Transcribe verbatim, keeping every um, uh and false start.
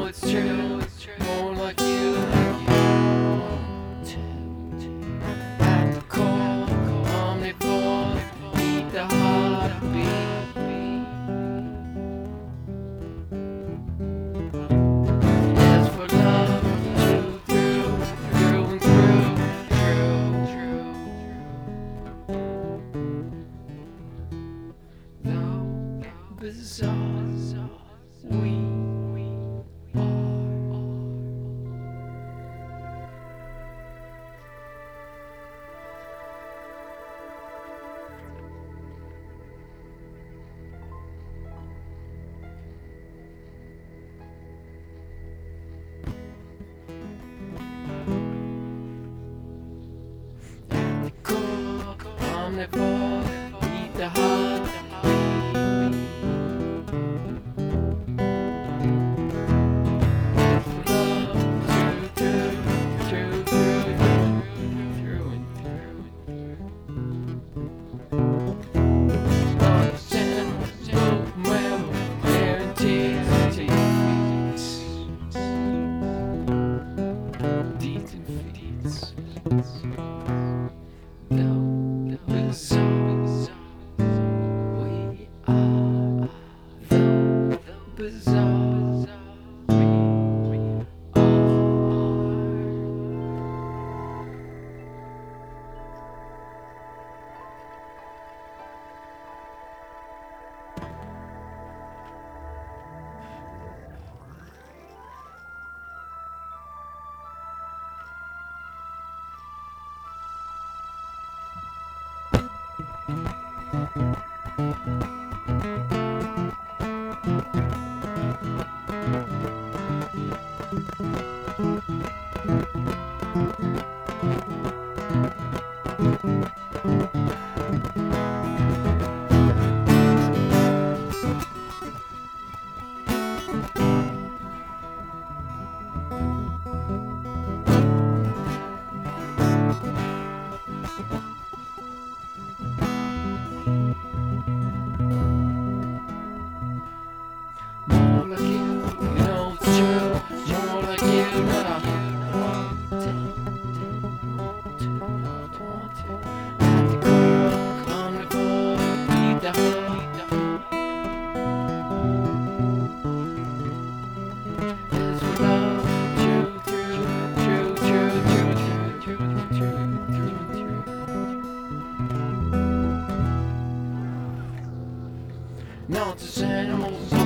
it's true, more like you. At the core, omnivore, eat the heartbeat. Yes, for love, true, through, through and through, true, true. Though bizarre, we omnivore, eat the heart. More like you, you know it's true. More like you, not I want it. At the core, omnivore, eat the heart. As we love, true, true, true, true, true, true, true, true, true, true. Not the animals.